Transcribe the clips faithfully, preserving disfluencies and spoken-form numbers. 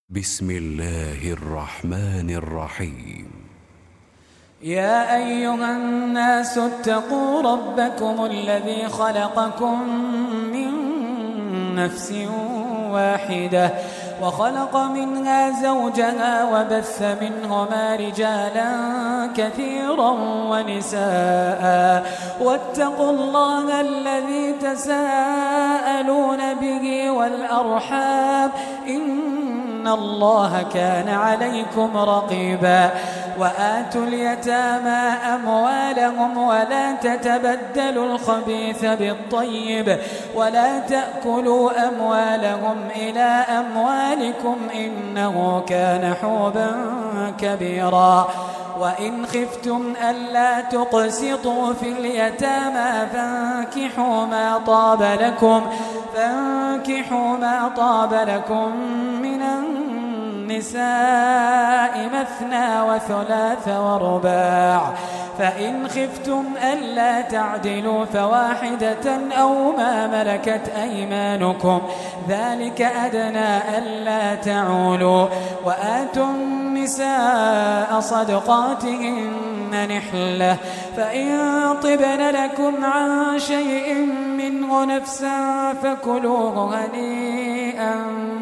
بسم الله الرحمن الرحيم. يا أيها الناس اتقوا ربكم الذي خلقكم من نفس واحدة وخلق منها زوجها وبث منهما رجالا كثيرا ونساء واتقوا الله الذي تساءلون به والأرحام إن الله كان عليكم رقيبا. وآتوا اليتامى أموالهم ولا تتبدلوا الخبيث بالطيب ولا تأكلوا أموالهم إلى أموالكم إنه كان حوبا كبيرا. وإن خفتم ألا تقسطوا في اليتامى فانكحوا ما طاب لكم فانكحوا ما طاب لكم من النساء مثنى وثلاث ورباع فإن خفتم ألا تعدلوا فواحدة أو ما ملكت أيمانكم ذلك أدنى ألا تعولوا. وآتوا النساء صدقاتهن نحلة فإن طبن لكم عن شيء منه نفسا فكلوه هنيئا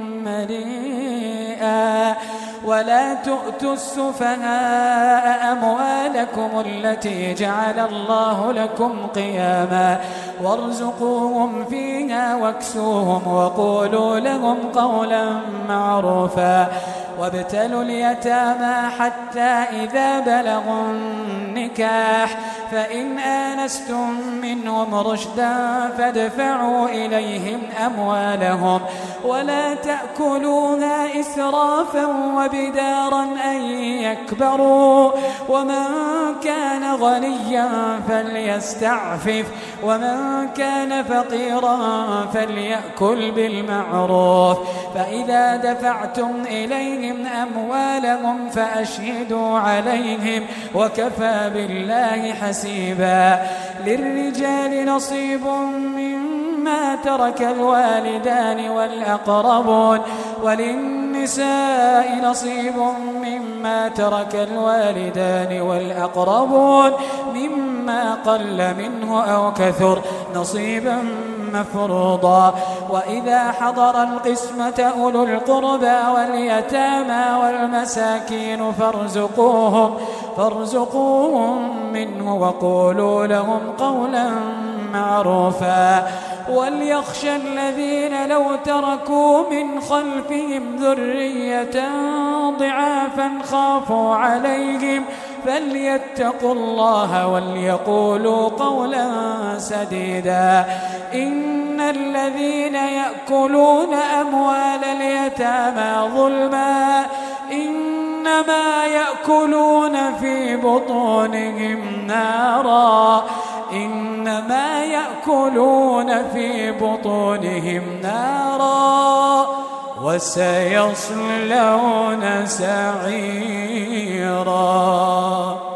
مريئا. ولا تؤتوا السفهاء أموالكم التي جعل الله لكم قياما وارزقوهم فيها واكسوهم وقولوا لهم قولا معروفا. وابتلوا اليتامى حتى إذا بلغوا النكاح فإن آنستم منهم رشدا فادفعوا إليهم أموالهم ولا تأكلوها إسرافا وبدارا أن يكبروا. ومن كان غنيا فليستعفف ومن كان فقيرا فليأكل بالمعروف. فإذا دفعتم إليهم أموالهم فأشهدوا عليهم وكفى بالله حسيبا. للرجال نصيب مما ترك الوالدان والأقربون وللنساء نصيب مما ترك الوالدان والأقربون مما قل منه أو كثر نصيبا مفروضا. وإذا حضر القسمة أولو القربى واليتامى والمساكين فارزقوهم, فارزقوهم منه وقولوا لهم قولا معروفا. وليخشى الذين لو تركوا من خلفهم ذرية ضعافا خافوا عليهم فليتقوا الله وليقولوا قولا سديدا. إن الذين يأكلون أموال اليتامى ظلما إنما يأكلون في بطونهم نارا إنما يأكلون في بطونهم نارا وسيصلون سعيرا.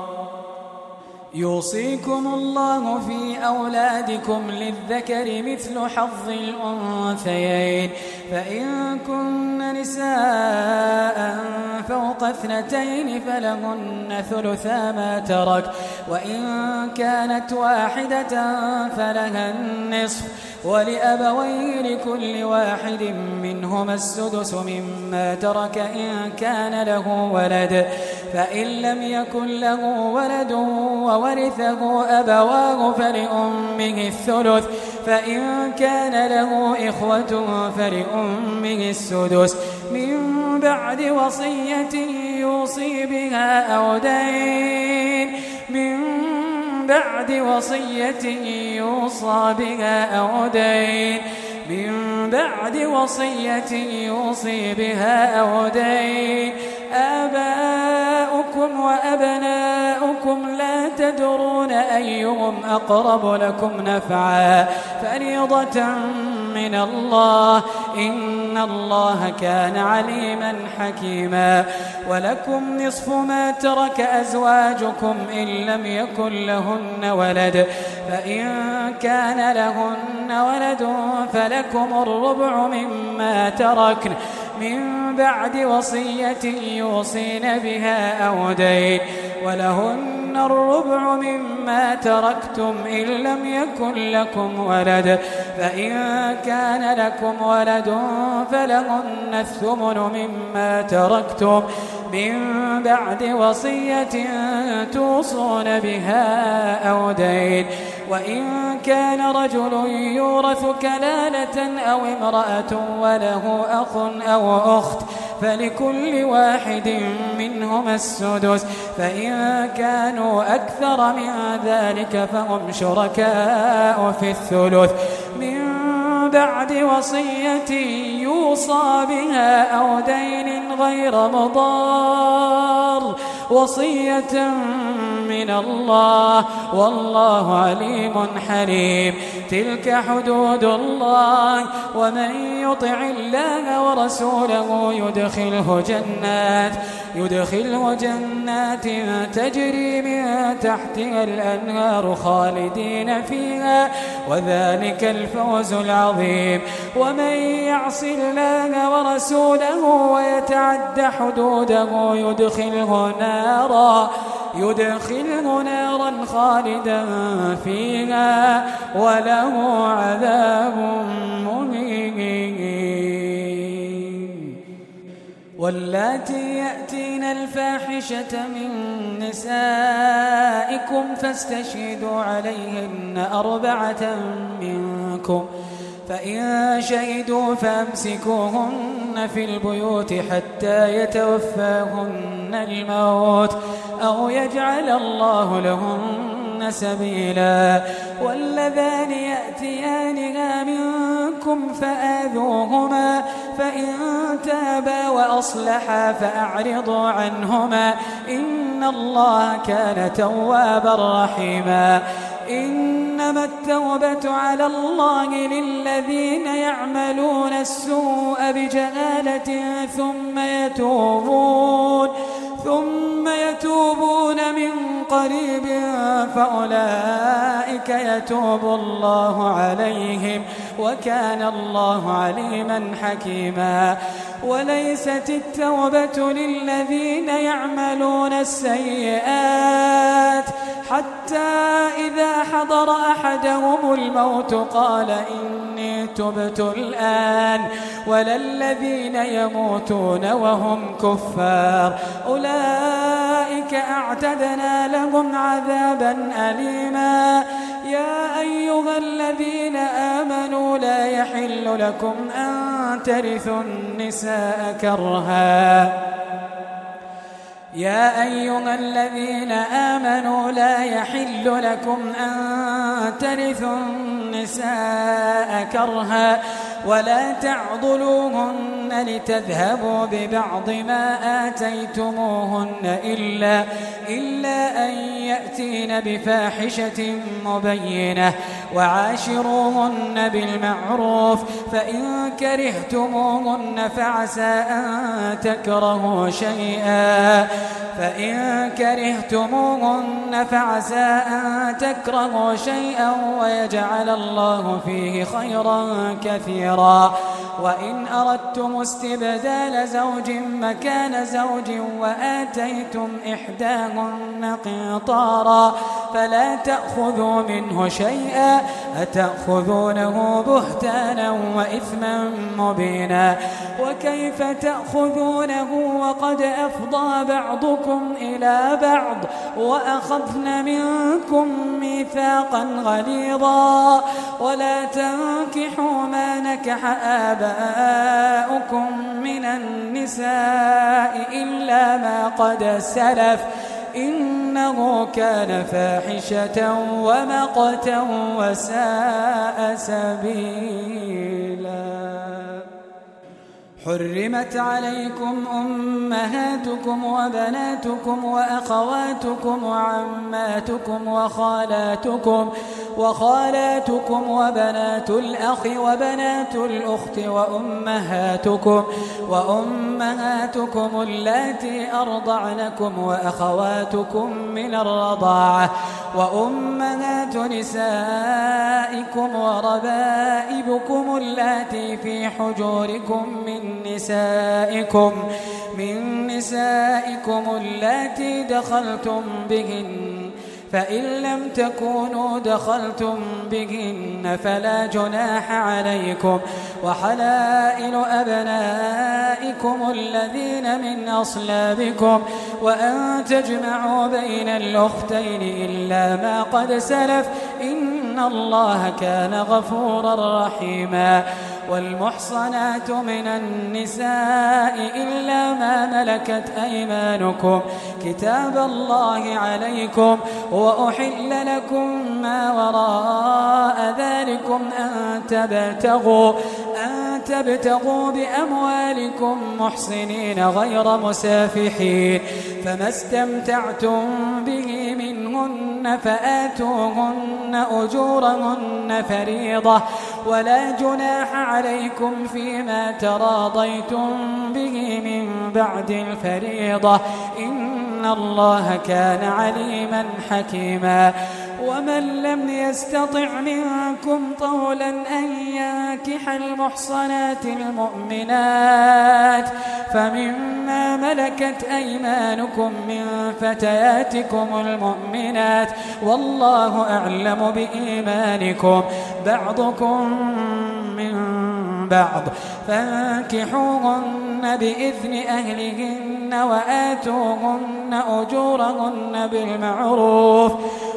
يوصيكم الله في أولادكم للذكر مثل حظ الأنثيين فإن كن نساء فوق اثنتين فلهن ثلثا ما ترك وإن كانت واحدة فلها النصف ولأبويه لكل واحد منهما السدس مما ترك إن كان له ولد فإن لم يكن له ولد وورثه أبواه فلأمه الثلث فإن كان له إخوة فلأمه السدس من بعد وصية يوصي بها أو دين من بعد وصية يوصى بها أو دين من بعد وصية يوصي بها أو دين. آباؤكم وأبناؤكم لا تدرون أيهم أقرب لكم نفعا فريضة من الله إن الله كان عليما حكيما. ولكم نصف ما ترك أزواجكم إن لم يكن لهن ولد فإن كان لهن ولد فلكم الربع مما تركن من بعد وصية يوصين بها أو دين ولهن الربع مما تركتم إن لم يكن لكم ولد فإن كان لكم ولد فلهن الثمن مما تركتم من بعد وصية توصون بها أو دين وإن كان رجل يورث كلالة أو امرأة وله أخ أو أخت فلكل واحد منهما السدس فإن كانوا أكثر من ذلك فهم شركاء في الثلث من بعد وصية يوصى بها أو دين غير مضار وصية من الله والله عليم حليم تلك حدود الله ومن يطع الله ورسوله يدخله جنات يدخله جنات تجري من تحتها الأنهار خالدين فيها وذلك الفوز العظيم ومن يعص الله ورسوله ويتعد حدوده يدخله نارا يدخله نارا خالدا فيها وله عذاب مهين واللاتي يأتين الفاحشة من نسائكم فاستشهدوا عليهن أربعة منكم فإن شهدوا فأمسكوهن في البيوت حتى يتوفاهن الموت أو يجعل الله لهن سبيلا واللذان يأتيانها منكم فآذوهما فإن تابا وأصلحا فأعرضوا عنهما إن الله كان توابا رحيما إنما التوبة على الله للذين يعملون السوء بجهالة ثم يتوبون ثم يتوبون من قريب فأولئك يتوب الله عليهم وكان الله عليما حكيما وليست التوبة للذين يعملون السيئات حتى إذا حضر أحدهم الموت قال إني تبت الآن ولا الذين يموتون وهم كفار أولئك أعتدنا لهم عذابا أليما يا أيها الذين آمنوا لا يحل لكم أن ترثوا النساء كرها يا أيها الذين آمنوا لا يحل لكم أن ترثوا النساء كرها ولا تعضلوهن لتذهبوا ببعض ما آتيتموهن إلا, إلا أن يأتين بفاحشة مبينة وعاشروهن بالمعروف فإن كرهتموهن فعسى أن تكرهوا شيئا فإن كرهتموهن فعسى أن تكرهوا شيئا ويجعل الله فيه خيرا كثيرا وإن أردتم استبدال زوج مكان زوج وآتيتم إحداهن قنطارا فلا تأخذوا منه شيئا أتأخذونه بهتانا وإثما مبينا وكيف تأخذونه وقد أفضى بعضكم إلى بعض وأخذن منكم ميثاقا غليظا ولا تنكحوا ما نكح آباؤكم من النساء إلا ما قد سلف إنه كان فاحشة ومقتا وساء سبيلا حرمت عليكم أمهاتكم وبناتكم وأخواتكم وعماتكم وخالاتكم وخالاتكم وبنات الأخ وبنات الأخت وأمهاتكم وأمهاتكم اللاتي أرضعنكم وأخواتكم من الرضاعة وأمهات نسائكم وربائبكم اللاتي في حجوركم من نسائكم من نسائكم اللاتي دخلتم بهن فإن لم تكونوا دخلتم بهن فلا جناح عليكم وحلائل أبنائكم الذين من أصلابكم وأن تجمعوا بين الأختين إلا ما قد سلف إن الله كان غفورا رحيما والمحصنات من النساء إلا ما ملكت أيمانكم كتاب الله عليكم وأحل لكم ما وراء ذلكم أن تبتغوا أن تبتغوا بأموالكم محصنين غير مسافحين فما استمتعتم به منهن فآتوهن أجورهن فريضة ولا جناح عليكم فيما تراضيتم به من بعد الفريضة إن الله كان عليما حكيما ومن لم يستطع منكم طولا أن ينكح المحصنات المؤمنات فمما ملكت أيمانكم من فتياتكم المؤمنات والله أعلم بإيمانكم بعضكم من بعض فانكحوهن بإذن أهلهن وآتوهن أجورهن بالمعروف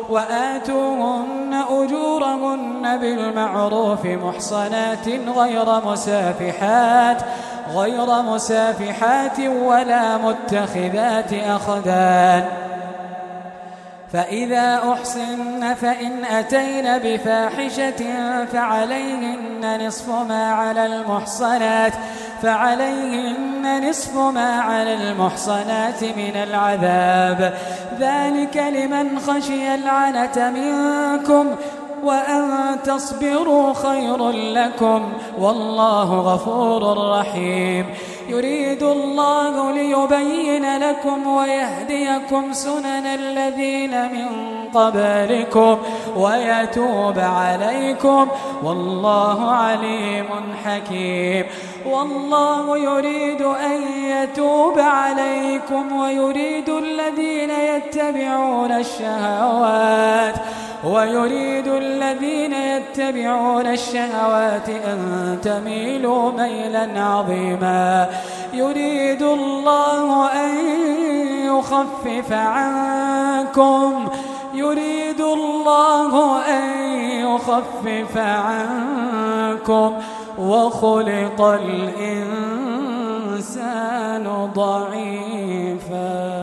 وآتوهن أجورهن بالمعروف محصنات غير مسافحات غير مسافحات ولا متخذات أخدان فإذا أحصن فإن أتين بفاحشة فعليهن نصف ما على المحصنات فعليهن نصف ما على المحصنات من العذاب ذلك لمن خشي العنة منكم وأن تصبروا خير لكم والله غفور رحيم يريد الله ليبين لكم ويهديكم سنن الذين من قبلكم ويتوب عليكم والله عليم حكيم والله يريد أن يتوب عليكم ويريد الذين يتبعون الشهوات ويريد الذين يتبعون الشهوات أن تميلوا ميلا عظيما يريد الله أن يخفف عنكم يريد الله أن يخفف عنكم وخلق الإنسان ضعيفا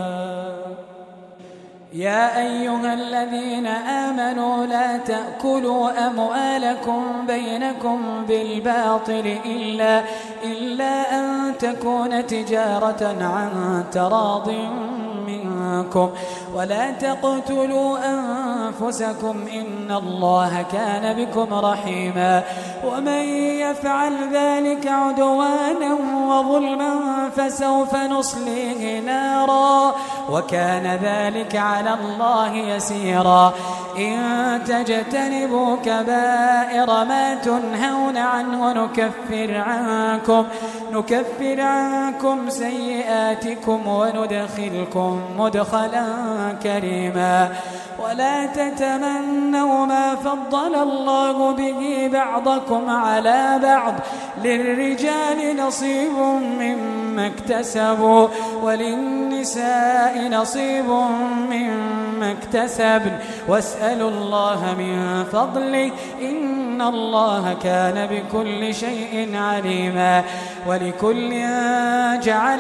يا أيها الذين آمنوا لا تأكلوا أموالكم بينكم بالباطل إلا, إلا أن تكون تجارة عن تراض منكم ولا تقتلوا أنفسكم إن الله كان بكم رحيما ومن يفعل ذلك عدوانا وظلما فسوف نصليه نارا وكان ذلك على الله يسيرا إن تجتنبوا كبائر ما تنهون عنه نكفر عنكم نكفر عنكم سيئاتكم وندخلكم مدخلا كريما ولا تتمنوا ما فضل الله به بعضكم على بعض للرجال نصيب مما اكتسبوا وللنساء نصيب مما اكتسبن واسألوا الله من فضله إن الله كان بكل شيء عليما ولكل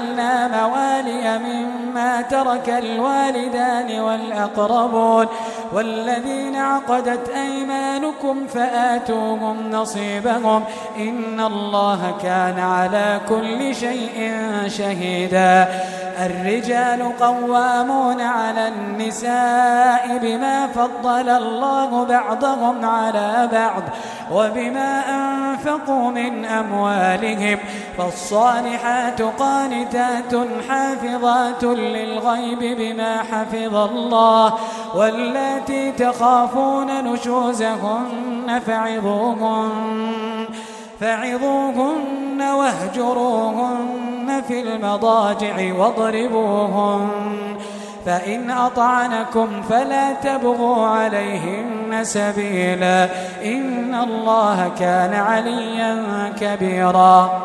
جعلنا موالي مما ترك الوالدان والأقربون والذين عقدت أيمانكم فآتوهم نصيبهم إن الله كان على كل شيء شهيدا. الرجال قوامون على النساء بما فضل الله بعضهم على بعض وبما أنفقوا من أموالهم فالصالحات قانتات حافظات للغيب بما حفظ الله واللاتي تخافون نشوزهن فعظوهن فعظوهن واهجروهن في المضاجع واضربوهن فإن أطعنكم فلا تبغوا عليهن سبيلا إن الله كان عليا كبيرا.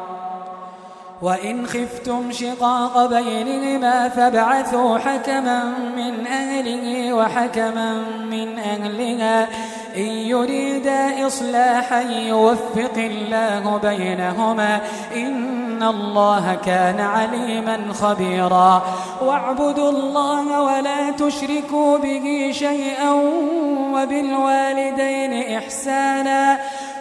وإن خفتم شقاق بينهما فابعثوا حكما من أهله وحكما من أهلها إن يريدا إصلاحا يوفق الله بينهما إن الله كان عليما خبيرا. واعبدوا الله ولا تشركوا به شيئا وبالوالدين إحسانا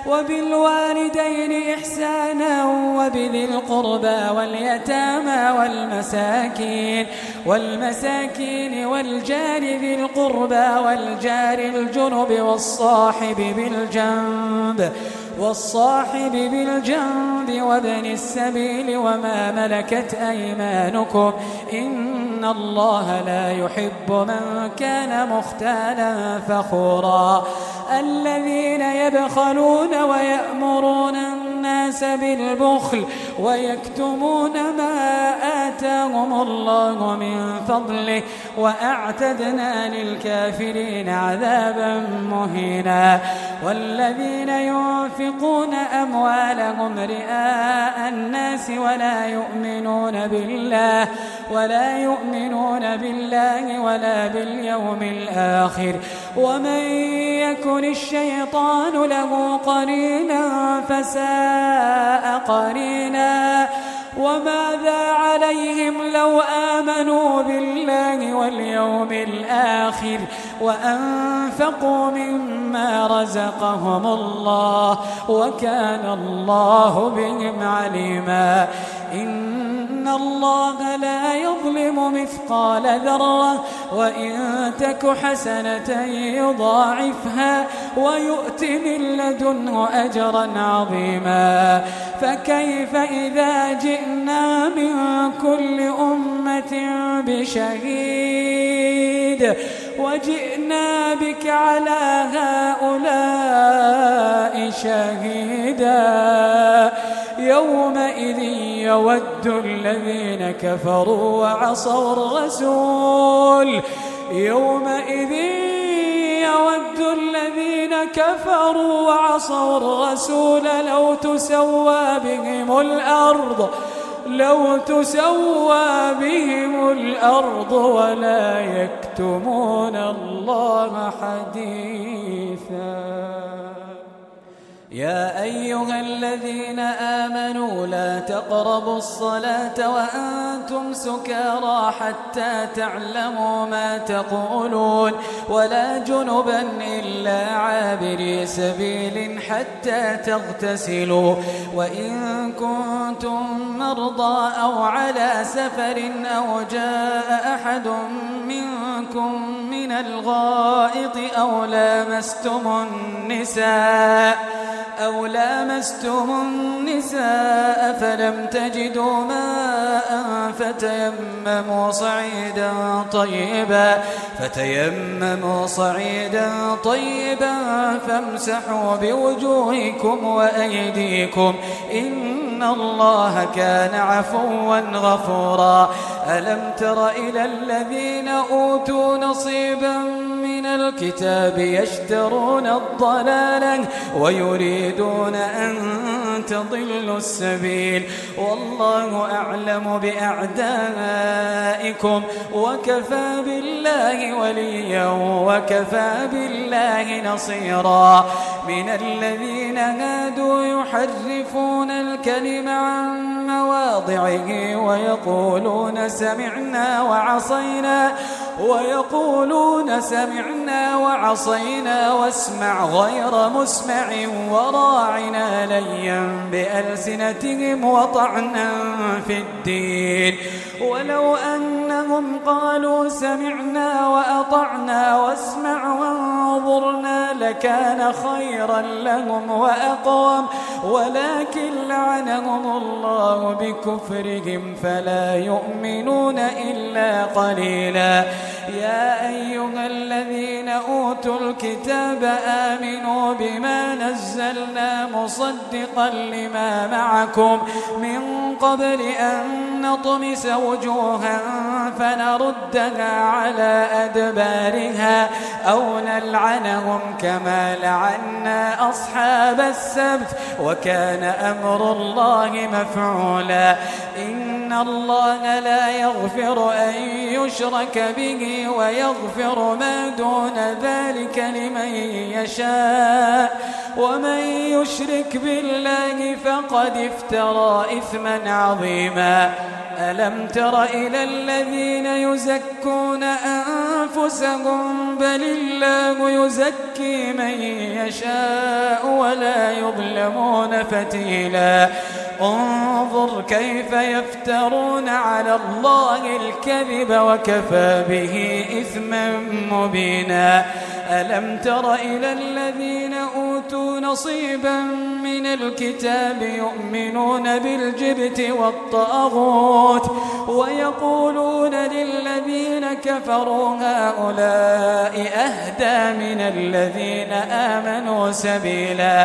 وبالوالدين إحسانا وبذي القربى واليتامى والمساكين والمساكين والجار ذي القربى والجار الجنب والصاحب بالجنب والصاحب بالجنب وابن السبيل وما ملكت أيمانكم إن الله لا يحب من كان مختالا فخورا. الذين يبخلون ويأمرون الناس بالبخل ويكتمون ما آتاهم الله من فضله وأعتدنا للكافرين عذابا مهينا. والذين ينفقون أموالهم رئاء الناس ولا يؤمنون بالله ولا يؤمنون بالله ولا باليوم الآخر ومن يكن الشيطان له قرينا فساء قرينا. وماذا عليهم لو آمنوا بالله واليوم الآخر وأنفقوا مما رزقهم الله وكان الله بهم عليما. إن الله لا يظلم مثقال ذرة وإن تك حسنة يضاعفها ويؤت من لدنه أجرا عظيما. فكيف إذا جئنا من كل أمة بشهيد وجئنا بك على هؤلاء شهيدا يومئذ يود الذين كفروا وعصوا الرسول يومئذ يود الذين كفروا وعصوا الرسول لو تسوى بهم الأرض لو تسوى بهم الأرض ولا يكتمون الله حديثا. يا أيها الذين آمنوا لا تقربوا الصلاة وأنتم سكارى حتى تعلموا ما تقولون ولا جنبا إلا عابري سبيل حتى تغتسلوا وإن كنتم مرضى أو على سفر أو جاء أحد منكم من الغائط أو لامستم النساء أو لامستم النساء فلم تجدوا ماء فتيمموا صعيدا طيبا فتيمموا صعيدا طيبا فامسحوا بوجوهكم وأيديكم إن الله كان عفوا غفورا. ألم تر إلى الذين أوتوا نصيبا من الكتاب يشترون الضلالة ويريدون أن تضلوا السبيل والله أعلم بأعدائكم وكفى بالله وليا وكفى بالله نصيرا. من الذين هادوا يحرفون الكلم عن مواضعه ويقولون سمعنا وعصينا ويقولون سمعنا وعصينا واسمع غير مسمع وراعنا ليا بألسنتهم وطعنا في الدين ولو أنهم قالوا سمعنا وأطعنا واسمع وانظرنا لكان خيرا لهم وأقوم ولكن لعنهم الله بكفرهم فلا يؤمنون إلا قليلا يا أيها الذين أوتوا الكتاب آمنوا بما نزلنا مصدقا لما معكم من قبل أن نطمس وجوها فنردها على أدبارها أو نلعنهم كما لعنا أصحاب السبت وكان أمر الله مفعولا إن الله لا يغفر أن يشرك به ويغفر ما دون ذلك لمن يشاء ومن يشرك بالله فقد افترى إثما عظيما ألم تر إلى الذين يزكون أنفسهم بل الله يزكي من يشاء ولا يظلمون فتيلا انظر كيف يفترون على الله الكذب وكفى به إثما مبينا ألم تر إلى الذين أوتوا نصيبا من الكتاب يؤمنون بالجبت والطاغوت ويقولون للذين كفروا هؤلاء أهدى من الذين آمنوا سبيلا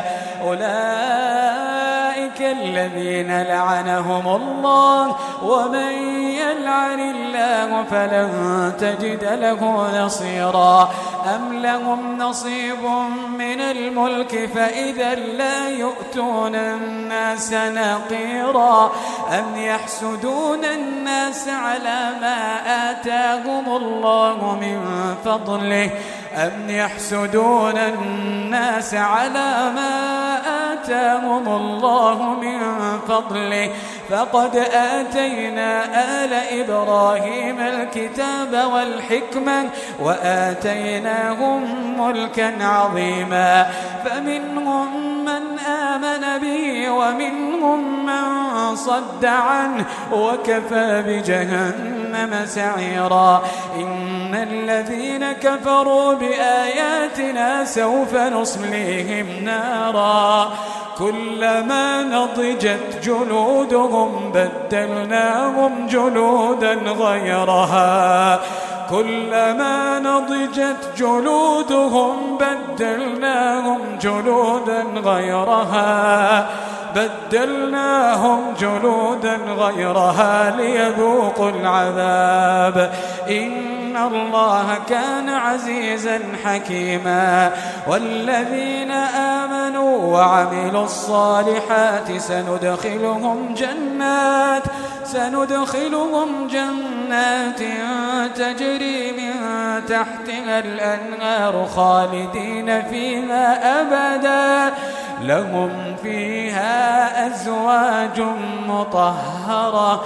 أولئك الذين لعنهم الله ومن يلعن الله فلن تجد له نصيرا أم لهم نصيب من الملك فإذا لا يؤتون الناس نقيرا أم يحسدون الناس على ما آتاهم الله من فضله أم يحسدون الناس على ما آتاهم الله من فضله فقد آتينا آل إبراهيم الكتاب والحكمة وآتيناهم ملكا عظيما فمنهم من آمن به ومنهم من صد عنه وكفى بجهنم سعيرا إن الذين كفروا بآياتنا سوف نصليهم نارا كلما نضجت جلودهم بدلناهم جلودا غيرها كلما نضجت جلودهم بدلناهم جلودا غيرها بدلناهم جلودا غيرها ليذوقوا العذاب إن الله كان عزيزا حكيما والذين آمنوا وعملوا الصالحات سندخلهم جنات سندخلهم جنات تجري من تحتها الأنهار خالدين فيها أبدا لهم فيها أزواج مطهرة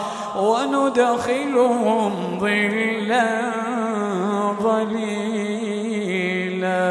وندخلهم ظلا ظليلا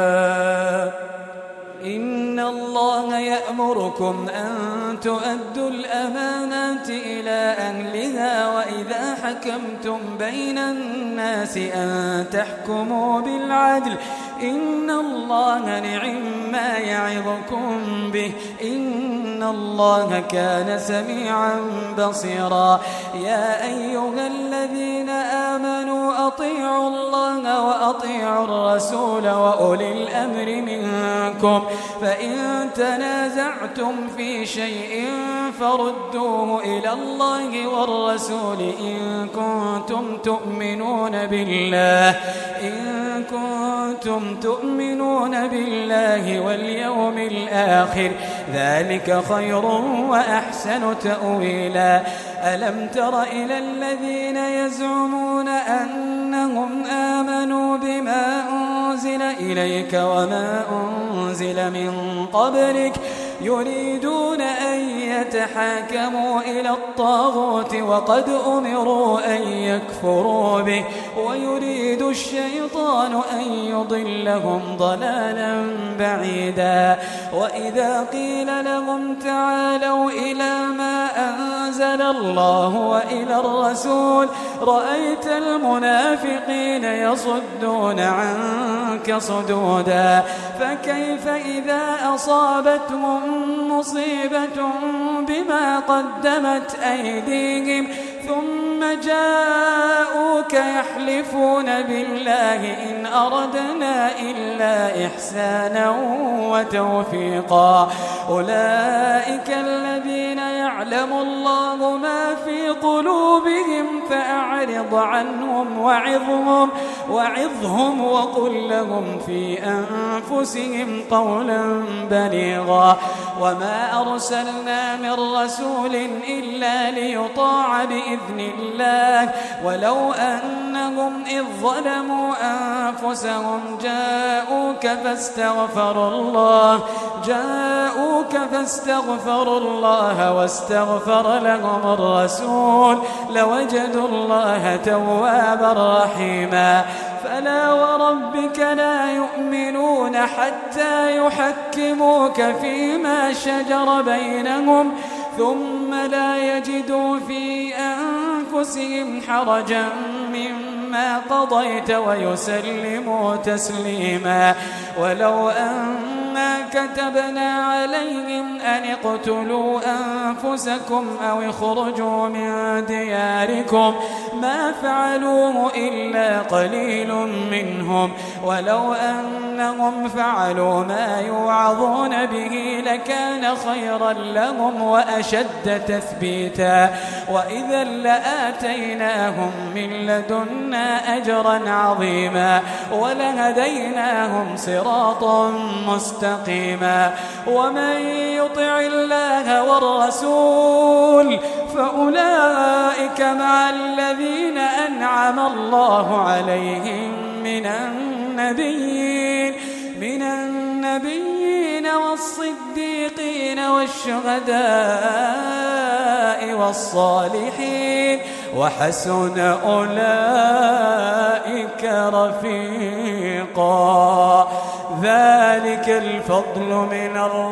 إن الله يأمركم أن تؤدوا الأمانات إلى أهلها وإذا حكمتم بين الناس أن تحكموا بالعدل إن الله نعم ما يعظكم به إن الله كان سميعا بصيرا يا أيها الذين آمنوا أطيعوا الله وأطيعوا الرسول وأولي الأمر منكم فإن تنازعتم في شيء فردوه إلى الله والرسول إن كنتم تؤمنون بالله إن كنتم تؤمنون بالله واليوم الآخر ذلك خير وأحسن تأويلا ألم تر إلى الذين يزعمون أنهم آمنوا بما أنزل إليك وما أنزل من قبلك يريدون أن ليتحاكموا إلى الطاغوت وقد أمروا أن يكفروا به ويريد الشيطان أن يضلهم ضلالا بعيدا وإذا قيل لهم تعالوا إلى ما أنزل الله وإلى الرسول رأيت المنافقين يصدون عنك صدودا فكيف إذا أصابتهم مصيبة بما قدمت أيديهم ثم جاءوك يحلفون بالله إن أردنا إلا إحسانا وتوفيقا أولئك الذين يعلم الله ما في قلوبهم فأعرض عنهم وعظهم وعظهم وقل لهم في أنفسهم قولا بليغا وما أرسلنا من رسول إلا ليطاع بإذن الله ولو أنهم إذ ظلموا أنفسهم جاءوك فاستغفروا الله جاءوك فاستغفروا الله واستغفر لهم الرسول لوجدوا الله توابا رحيما فلا وربك لا يؤمنون حتى يحكموك فيما شجر بينهم ثم لا يجدوا في أنفسهم حرجا مما قضيت ويسلموا تسليما ولو أنا كتبنا عليهم أن اقتلوا أنفسكم أو اخرجوا من دياركم ما فعلوه إلا قليل منهم ولو أنهم فعلوا ما يوعظون به لكان خيرا لهم وأشد تثبيتا وإذا لآتيناهم من لدنا أجرا عظيما ولهديناهم صراطا مستقيما ومن يطع الله والرسول فأولئك مع الذين أنعم الله عليهم من النبيين من النبيين والصديقين والشهداء والصالحين وحسن أولئك رفيقا ذلك الفضل من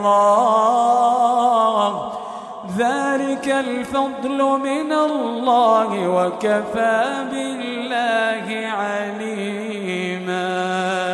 الله ذلك الفضل من الله وكفى بالله عليما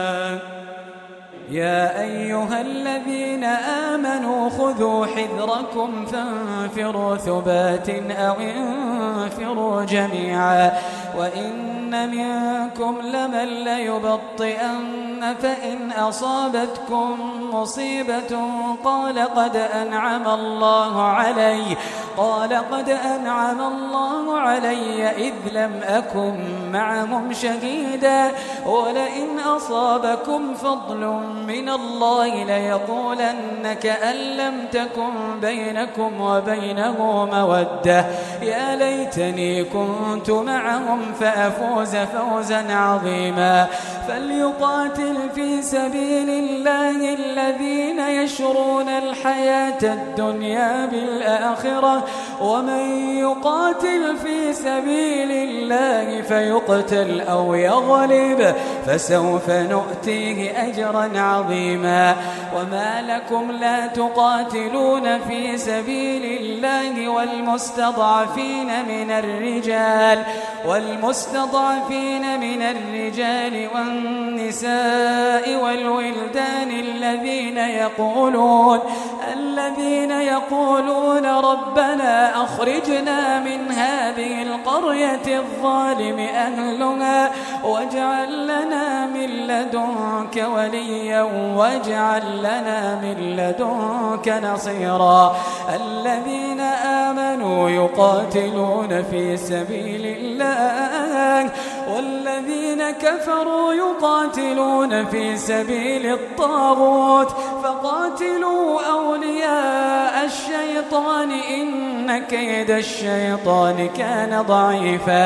يا أيها الذين آمنوا خذوا حذركم فانفروا ثبات أو انفروا جميعا وإن منكم لمن ليبطئن فإن أصابتكم مصيبة قال قد أنعم الله علي قال قد أنعم الله علي إذ لم أكن معهم شهيدا ولئن أصابكم فضل من الله ليقولن كأن لم تكن بينكم وبينه مودة يا ليتني كنت معهم فأفوز فوزا عظيما فليقاتل في سبيل الله الذين يشرون الحياة الدنيا بالآخرة ومن يقاتل في سبيل الله فيقتل أو يغلب فسوف نؤتيه أجرا عظيما وما لكم لا تقاتلون في سبيل الله والمستضعفين من الرجال والمستضعفين من الرجال والنساء والولدان الذين يقولون الذين يقولون ربنا أخرجنا من هذه القرية الظالم أهلها واجعل لنا من لدنك وليا واجعل لنا من لدنك نصيرا الذين آمنوا يقاتلون في سبيل الله والذين كفروا يقاتلون في سبيل الطاغوت فقاتلوا أولياء الشيطان إن كيد الشيطان كان ضعيفا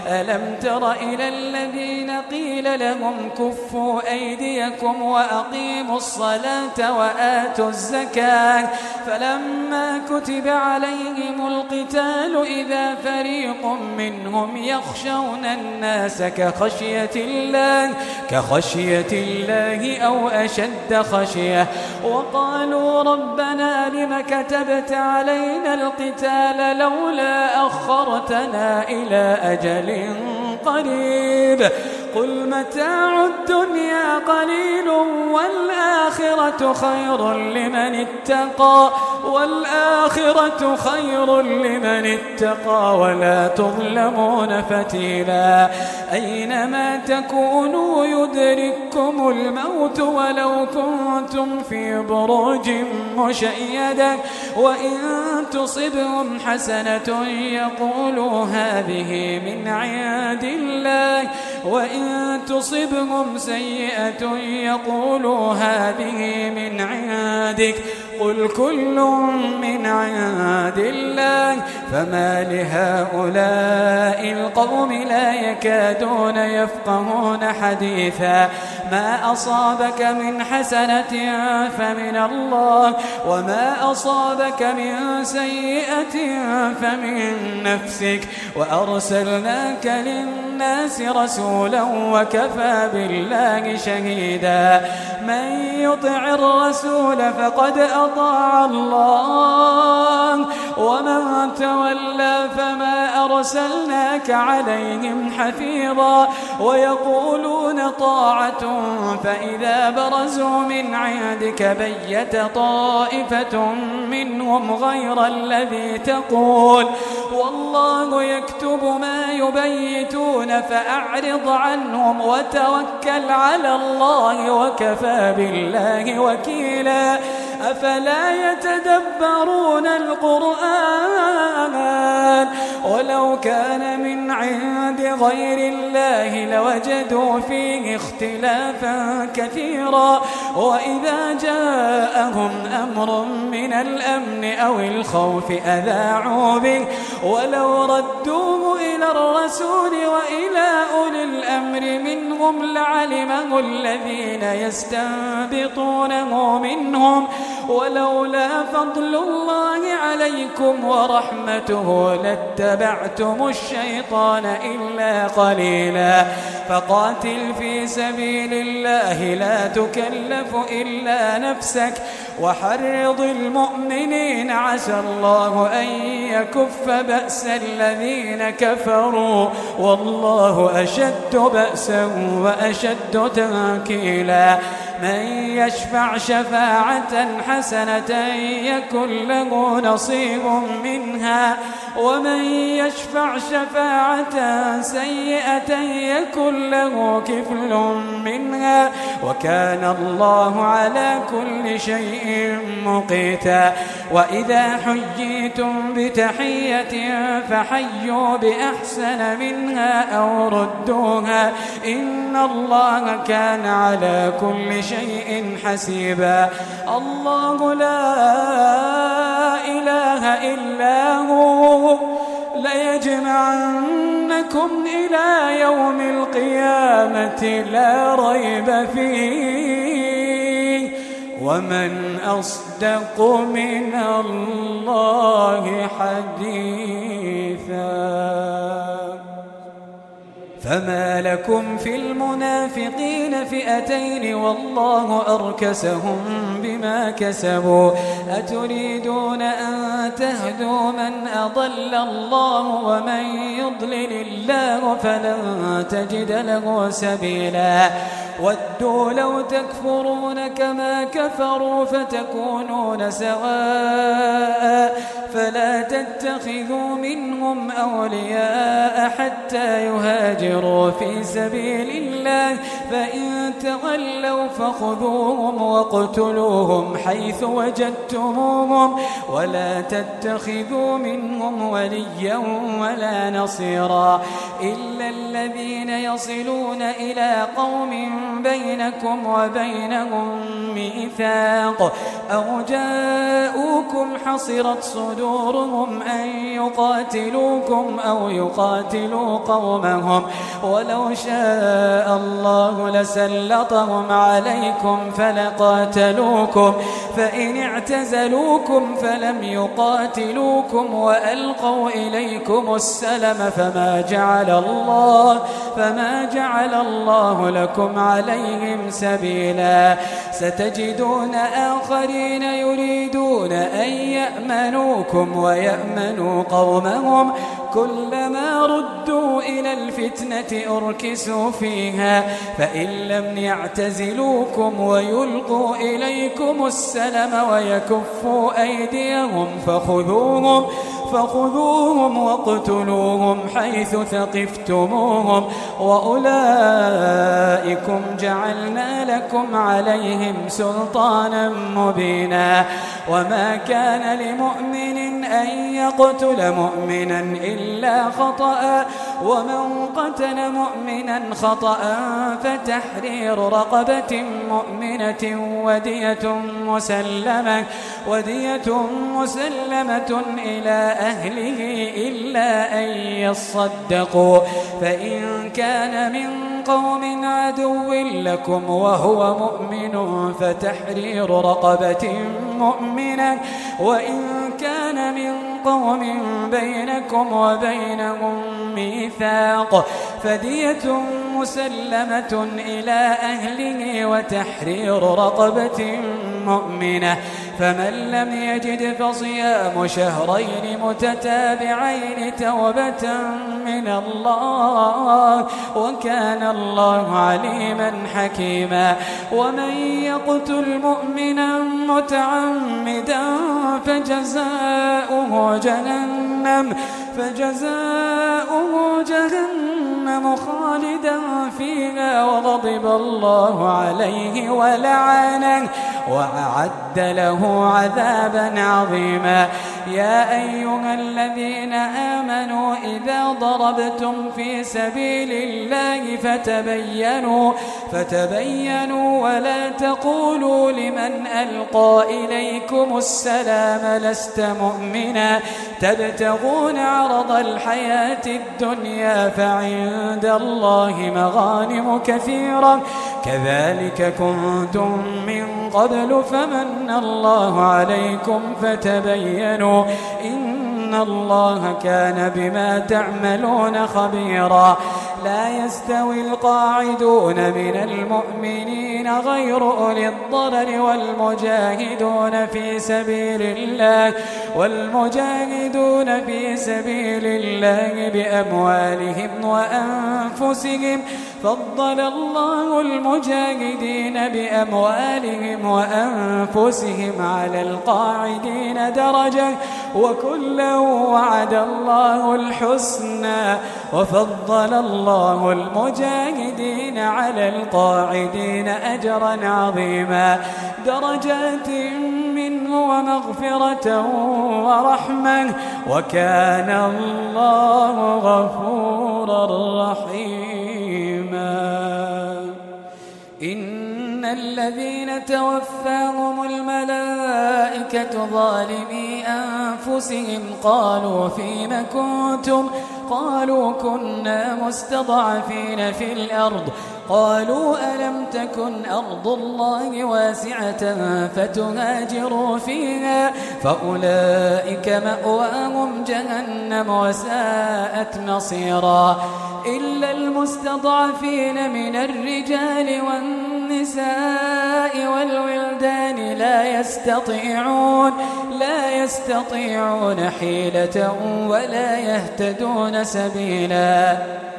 ألم تر إلى الذين قيل لهم كفوا أيديكم وأقيموا الصلاة وآتوا الزكاة فلما كتب عليهم القتال إذا فريق منهم يخشون الناس كخشية الله كخشية الله أو أشد خشية وقالوا ربنا لم كتبت علينا القتال لولا أخرتنا إلى أجل قريب قل متاع الدنيا قليل والآخرة خير لمن اتقى والآخرة خير لمن اتقى ولا تظلمون فتيلا أينما تكونوا يدرككم الموت ولو كنتم في بروج مشيدة وإن تصبهم حسنة يقولوا هذه من عند الله وإن تصبهم سيئة يقولوا هذه من عندك قل كل من عند الله فما لهؤلاء القوم لا يكادون يفقهون حديثا ما أصابك من حسنة فمن الله وما أصابك من سيئة فمن نفسك وأرسلناك للناس رسولا وكفى بالله شهيدا من يطع الرسول فقد أطاع الله ومن تولى فما أرسلناك عليهم حفيظا ويقولون طاعة فإذا برزوا من عندك بيت طائفة منهم غير الذي تقول والله يكتب ما يبيتون فأعرض عنهم وتوكل على الله وكفى بالله وكيلا أفلا يتدبرون القرآن ولو كان من عند غير الله لوجدوا فيه اختلافا كثيرا وإذا جاءهم أمر من الأمن أو الخوف أذاعوا به ولو ردوه إلى الرسول وإلى أولي الأمر منهم لعلمه الذين يستنبطونه منهم ولولا فضل الله عليكم ورحمته لاتبعتم الشيطان إلا قليلا فقاتل في سبيل الله لا تكلف إلا نفسك وحرض المؤمنين عسى الله أن يكف بأس الذين كفروا والله أشد بأسا وأشد تنكيلا من يشفع شفاعة حسنة يكن له نصيب منها ومن يشفع شفاعة سيئة يكن له كفل منها وكان الله على كل شيء مقيتا وإذا حييتم بتحية فحيوا بأحسن منها أو ردوها إن الله كان على كل شيء حسيبا الله لا إله إلا هو ليجمعنكم إلى يوم القيامة لا ريب فيه ومن أصدق من الله حديثا فما لكم في المنافقين فئتين والله أركسهم بما كسبوا أتريدون أن تهدوا من أضل الله ومن يضلل الله فلن تجد له سبيلا ودوا لو تكفرون كما كفروا فتكونون سواء فلا تتخذوا منهم أولياء حتى يهاجروا في سبيل الله فإن تولوا فخذوهم واقتلوهم حيث وجدتموهم ولا تتخذوا منهم وليا ولا نصيرا إلا الذين يصلون إلى قوم بينكم وبينهم ميثاق أو جاءوكم حصرت صدورهم أن يقاتلوكم أو يقاتلوا قومهم ولو شاء الله لسلطهم عليكم فلقاتلوكم فإن اعتزلوكم فلم يقاتلوكم وألقوا إليكم السلم فما جعل الله فما جعل الله لكم عليهم سبيلا ستجدون آخرين يريدون أن يأمنوكم ويأمنوا قومهم كلما ردوا إلى الفتنة أركسوا فيها فإن لم يعتزلوكم ويلقوا إليكم السلم ويكفوا أيديهم فخذوهم فخذوهم واقتلوهم حيث ثقفتموهم وأولئكم جعلنا لكم عليهم سلطانا مبينا وما كان لمؤمن أن يقتل مؤمنا إلا خطأ ومن قتل مؤمنا خطأ فتحرير رقبة مؤمنة ودية مسلمة ودية مسلمة إلى أهله إلا أن يصدقوا فإن كان من قوم عدو لكم وهو مؤمن فتحرير رقبة مؤمنة وإن كان من قوم بينكم وبينهم ميثاق فدية مسلمة إلى أهله وتحرير رقبة مؤمنة فمن لم يجد فصيام شهرين متتابعين توبة من الله وكان الله عليما حكيما ومن يقتل مؤمنا متعمدا فجزاؤه جهنم فجزاؤه جهنم خالدا فيها وغضب الله عليه ولعنه وأعد له عذابا عظيما يا أيها الذين آمنوا إذا ضربتم في سبيل الله فتبينوا فتبينوا ولا تقولوا لمن ألقى إليكم السلام لست مؤمنا تبتغون عرض الحياة الدنيا فعند الله مغانم كثيرة كذلك كنتم من قبل فمن الله عليكم فتبينوا إن الله كان بما تعملون خبيرا لا يستوي القاعدون من المؤمنين غير أولي الضرر والمجاهدون في سبيل الله والمجاهدون في سبيل الله بأموالهم وأنفسهم فضل الله المجاهدين بأموالهم وأنفسهم على القاعدين درجة وكلا وعد الله الحسنى وفضل الله المجاهدين على القاعدين أجرا عظيما درجات منه ومغفرة ورحمة وكان الله غفورا رحيما إن الذين توفاهم الملائكة ظالمي أنفسهم قالوا فيم كنتم قالوا كنا مستضعفين في الأرض قالوا ألم تكن أرض الله واسعة فتهاجروا فيها فأولئك مأواهم جهنم وساءت مصيرا إلا المستضعفين من الرجال والنساء والولدان لا يستطيعون لا يستطيعون حيلة ولا يهتدون سبيلا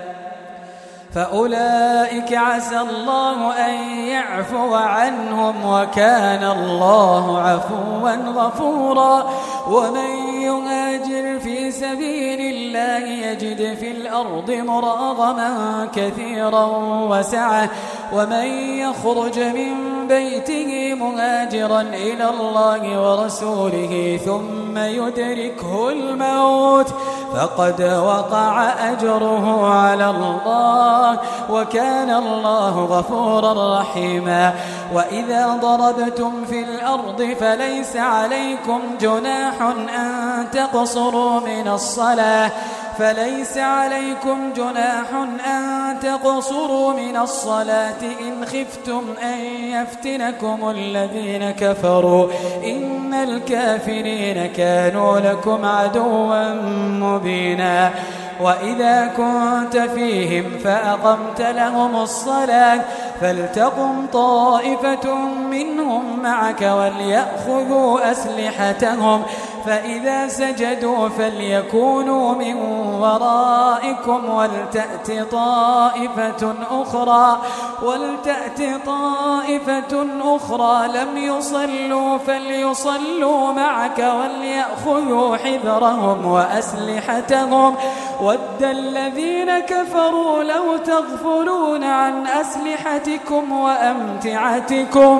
فأولئك عسى الله أن يعفو عنهم وكان الله عفوا غفورا ومن يهاجر في سبيل الله يجد في الأرض مراغما كثيرا وسعة ومن يخرج من بيته مهاجرا إلى الله ورسوله ثم يدركه الموت فقد وقع أجره على الله وكان الله غفورا رحيما. وإذا ضربتم في الأرض فليس عليكم جناح أن تقصروا من الصلاة فليس عليكم جناح أن تقصروا من الصلاة إن خفتم أن يفتنكم الذين كفروا إن الكافرين كانوا لكم عدوا مبينا. وإذا كنت فيهم فأقمت لهم الصلاة فلتقم طائفة منهم معك وليأخذوا أسلحتهم فإذا سجدوا فليكونوا من ورائكم ولتأت طائفة أخرى ولتأت طائفة أخرى لم يصلوا فليصلوا معك وليأخذوا حذرهم وأسلحتهم ود الذين كفروا لو تغفلون عن أسلحتكم وأمتعتكم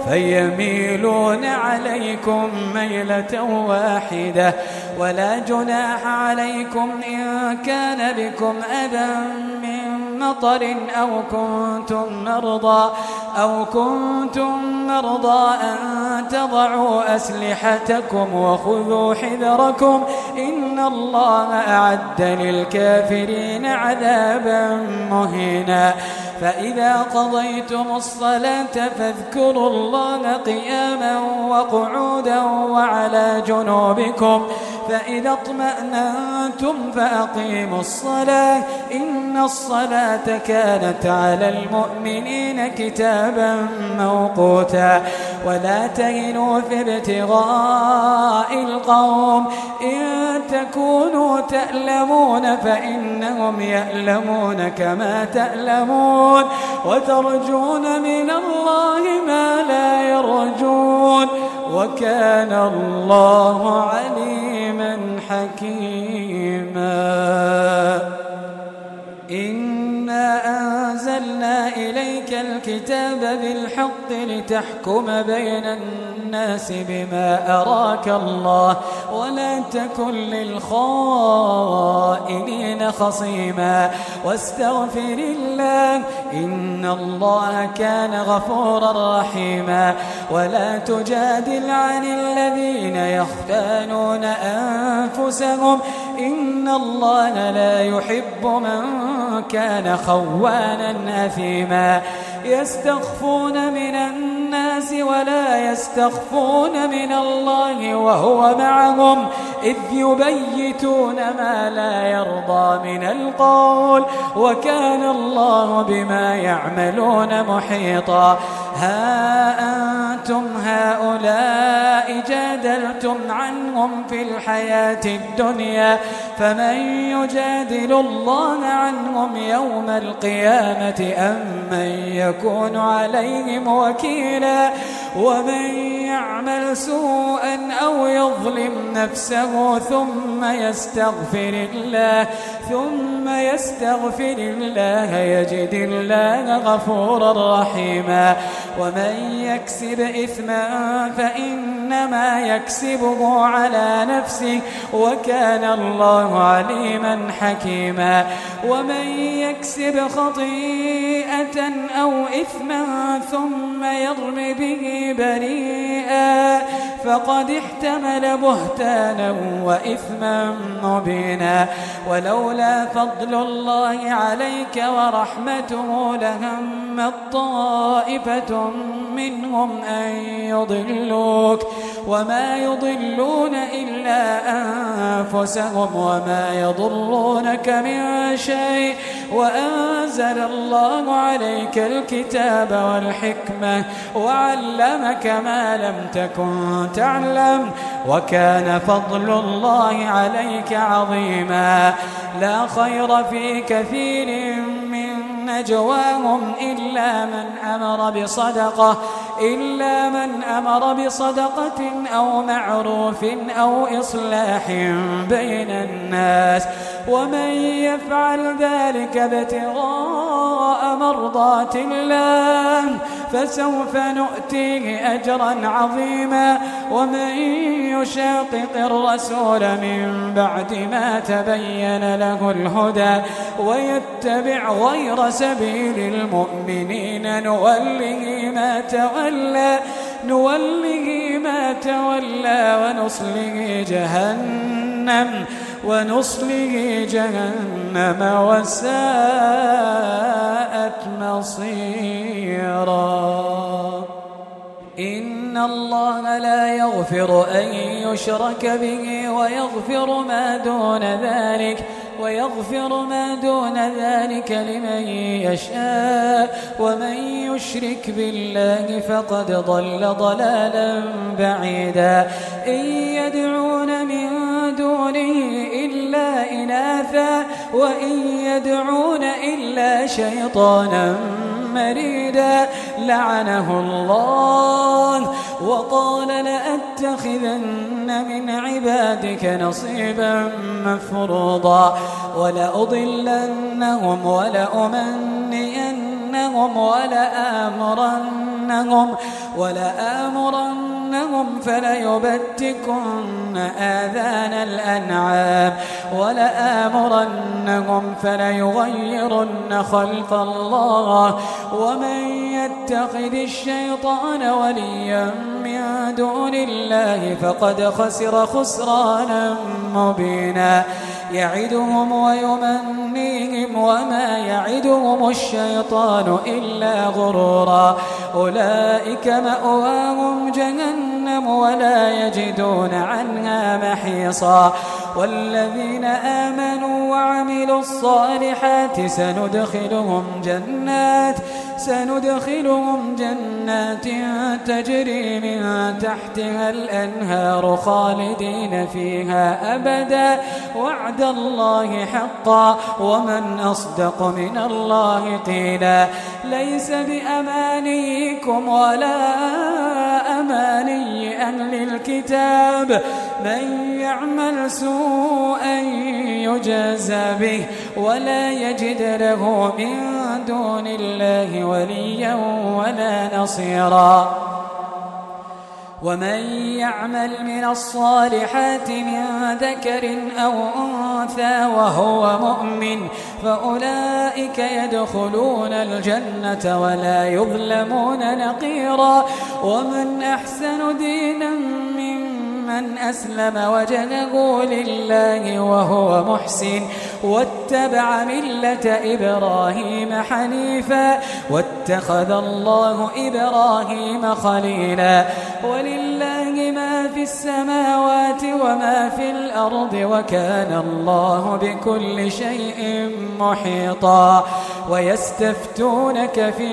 فيميلون عليكم ميلة واحدة. ولا جناح عليكم إن كان بكم أذى من مطر أو كنتم مرضى أو كنتم مرضى أن تضعوا أسلحتكم وخذوا حذركم إن الله أعد للكافرين عذابا مهينا. فإذا قضيتم الصلاة فاذكروا الله قياما وقعودا وعلى جنوبكم فإذا اطمأننتم فأقيموا الصلاة إن الصلاة كانت على المؤمنين كتابا موقوتا. ولا تهنوا في ابتغاء القوم إن تكونوا تألمون فإنهم يألمون كما تألمون وترجون من الله ما لا يرجون وكان الله عليما حكيما. إنا أنزلنا إليك الكتاب بالحق لتحكم بين الناس بما أراك الله ولا تكن للخائنين خصيما واستغفر الله إن الله كان غفورا رحيما. ولا تجادل عن الذين يختانون أنفسهم إن الله لا يحب من كان خوانا أثيما. يستخفون من الناس ولا يستخفون من الله وهو معهم إذ يبيتون ما لا يرضى من القول وكان الله بما يعملون محيطا. ها أنتم هؤلاء جادلتم عنهم في الحياة الدنيا فمن يجادل الله عنهم يوم القيامة أم من يكون عليهم وكيلا. ومن يعمل سوءا أو يظلم نفسه ثم يستغفر الله ثم يستغفر الله يجد الله غفورا رحيما. ومن يكسب إثما فإنما يكسبه على نفسه وكان الله عليما حكيما. ومن يكسب خطيئة أو إثما ثم يرم به بريئا فقد احتمل بهتانا وإثما مبينا. ولولا فضل الله عليك ورحمته لهمت طائفة منهم أن يضلوك وما يضلون إلا أنفسهم وما يضرونك من شيء وأنزل الله عليك الكتاب والحكمة وعلمك ما لم تكن تعلم وكان فضل الله عليك عظيما. لا خير في كثير من نجواهم إلا من أمر بصدقة إلا من أمر بصدقة أو معروف أو إصلاح بين الناس ومن يفعل ذلك ابتغاء مرضات الله فسوف نؤتيه أجرا عظيما. ومن يشاقق الرسول من بعد ما تبين له الهدى ويتبع غير سبيل المؤمنين نوله ما تولى نوله ما تولى ونصله جهنم ونصله جهنم وساءت مصيرا. إن الله لا يغفر أن يشرك به ويغفر ما دون ذلك ويغفر ما دون ذلك لمن يشاء ومن يشرك بالله فقد ضل ضلالا بعيدا. إن يدعون من دونه إلا إناثا وإن يدعون إلا شيطانا مريدا لعنه الله وقال لأتخذن من عبادك نصيبا مفروضا ولأضلنهم ولأمنينهم ولآمرنهم ولآمرنهم فليبتكن آذان الأنعام ولآمرنهم فليغيرن خلق الله. ومن يتخذ الشيطان وليا من دون الله فقد خسر خسرانا مبينا. يعدهم ويمنيهم وما يعدهم الشيطان إلا غرورا. أولئك مأواهم جهنم ولا يجدون عنها محيصا. والذين آمنوا وعملوا الصالحات سندخلهم جنات سندخلهم جنات تجري من تحتها الأنهار خالدين فيها أبدا وعد الله حقا ومن أصدق من الله قيلا. ليس بأمانيكم ولا أماني أهل الكتاب من يعمل سوءا يجزى به ولا يجد له من دون الله وليا ولا نصيرا. ومن يعمل من الصالحات من ذكر أو أنثى وهو مؤمن فأولئك يدخلون الجنة ولا يظلمون نقيرا. ومن أحسن دينا ممن أسلم وجهه لله وهو محسن واتبع ملة إبراهيم حنيفا واتخذ الله إبراهيم خليلا. ولله ما في السماوات وما في الأرض وكان الله بكل شيء محيطا. ويستفتونك في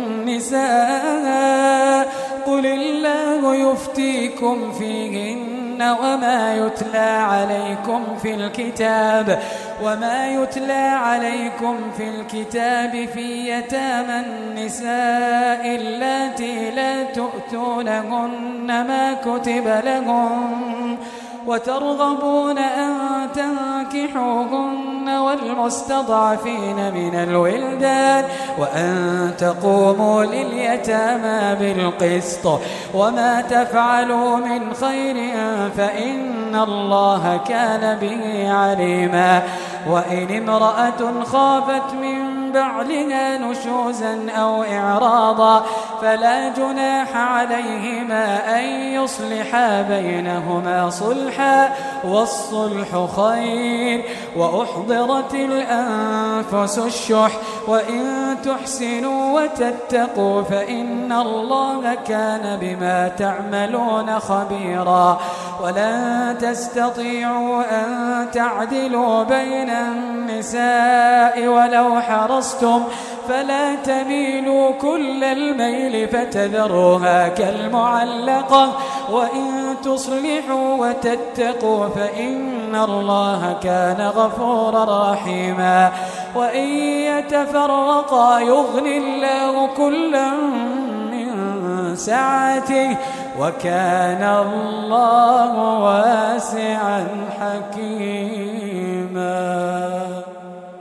النساء قل الله يفتيكم فيهن وما يتلى عليكم في الكتاب وما يتلى عليكم في الكتاب في يتامى النساء اللاتي لا تؤتونهن ما كتب لهن وترغبون أن تنكحوهن والمستضعفين من الولدان وأن تقوموا لليتامى بالقسط وما تفعلوا من خير فإن الله كان به عليما. وإن امرأة خافت من بعلها نشوزا أو إعراضا فلا جناح عليهما أن يصلحا بينهما صلحا والصلح خير. وأحضرت الأنفس الشح وإن تحسنوا وتتقوا فإن الله كان بما تعملون خبيرا. ولن تستطيعوا أن تعدلوا بين النساء ولو حرصتم فلا تميلوا كل الميل فتذروها كالمعلقة. وإن تصلحوا وتتقوا فإن الله كان غفورا رحيما. وإن يتفرقا يغني الله كلا من سعته وكان الله واسعا حكيما.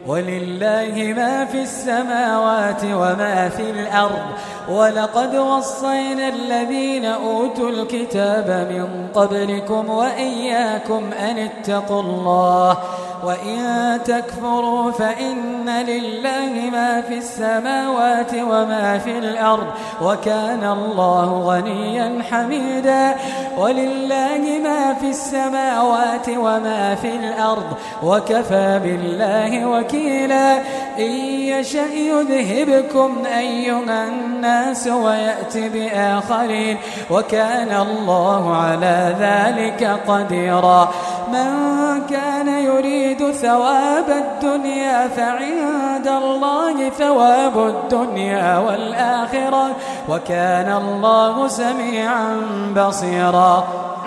ولله ما في السماوات وما في الأرض ولقد وصينا الذين أوتوا الكتاب من قبلكم وإياكم أن اتقوا الله وإن تكفروا فإن لله ما في السماوات وما في الأرض وكان الله غنيا حميدا ولله ما في السماوات وما في الأرض وكفى بالله وكيلا إن يشأ يذهبكم أيها الناس ويأتي بآخرين وكان الله على ذلك قديرا من كان يريد ثواب الدنيا فعند الله ثواب الدنيا والآخرة وكان الله سميعا بصيرا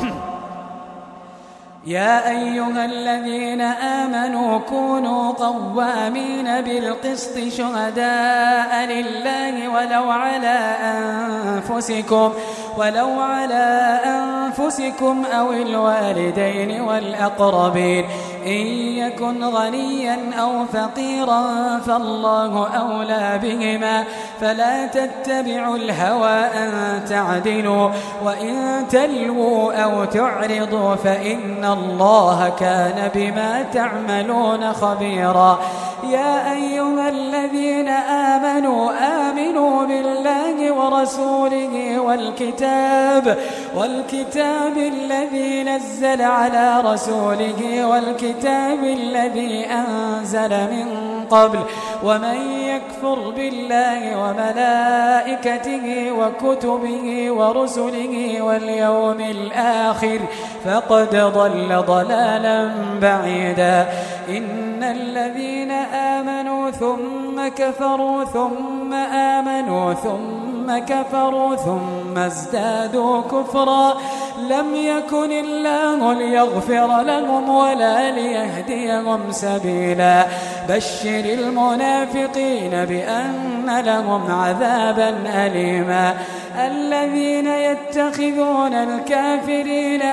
يا أيها الذين آمنوا كونوا قوامين بالقسط شهداء لله ولو على أنفسكم ولو على أنفسكم أو الوالدين والأقربين إن يكن غنيا أو فقيرا فالله أولى بهما فلا تتبعوا الهوى أن تعدلوا وإن تلووا أو تعرضوا فإن الله كان بما تعملون خبيرا يا أيها الذين آمنوا آمنوا بالله ورسوله والكتاب والكتاب الذي نزل على رسوله والكتاب الذي أنزل من قبل ومن يكفر بالله وملائكته وكتبه ورسله واليوم الآخر فقد ضل ضلالا بعيدا إن الذين آمنوا ثم كفروا ثم آمنوا ثم كفروا ثم ازدادوا كفرا لم يكن الله ليغفر لهم ولا ليهديهم سبيلا بشر المنافقين بأن لهم عذابا أليما الذين يتخذون الكافرين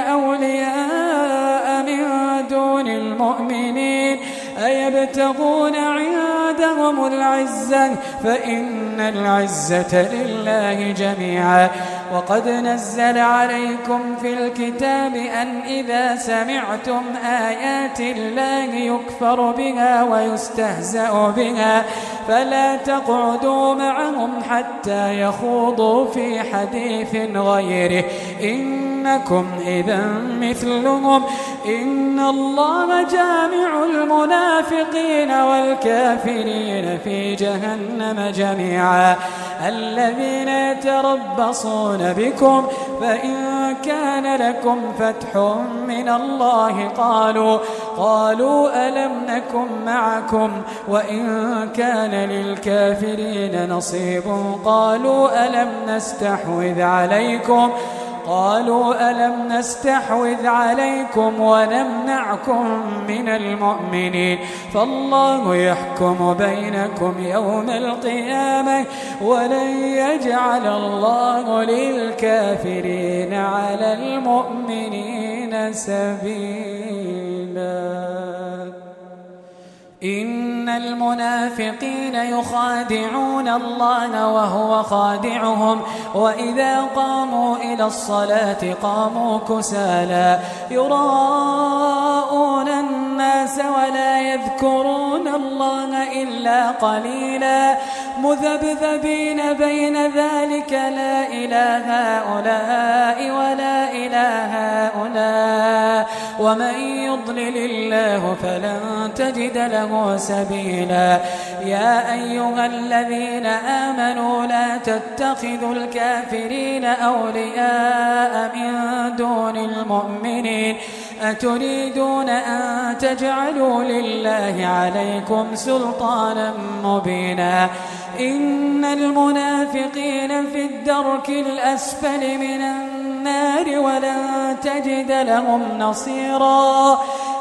أولياء من دون المؤمنين أيبتغون عندهم العزة فإن العزة لله جميعا وقد نزل عليكم في الكتاب أن إذا سمعتم آيات الله يكفر بها ويستهزأ بها فلا تقعدوا معهم حتى يخوضوا في حديث غيره إنكم إذا مثلهم إن الله جامع المنافقين والكافرين في جهنم جميعا الذين يتربصون بكم فإن كان لكم فتح من الله قالوا قالوا ألم نكن معكم وإن كان للكافرين نصيب قالوا ألم نستحوذ عليكم قالوا ألم نستحوذ عليكم ونمنعكم من المؤمنين فالله يحكم بينكم يوم القيامة ولن يجعل الله للكافرين على المؤمنين سبيلا إن المنافقين يخادعون الله وهو خادعهم وإذا قاموا إلى الصلاة قاموا كسالى يراءون الناس ولا يذكرون الله إلا قليلا مذبذبين بين ذلك لا إله هؤلاء ولا إله هؤلاء ومن يضلل الله فلن تجد له سبيلا يا أيها الذين آمنوا لا تتخذوا الكافرين أولياء من دون المؤمنين أتريدون أن تجعلوا لله عليكم سلطانا مبينا إن المنافقين في الدرك الأسفل من النار ولن تجد لهم نصيرا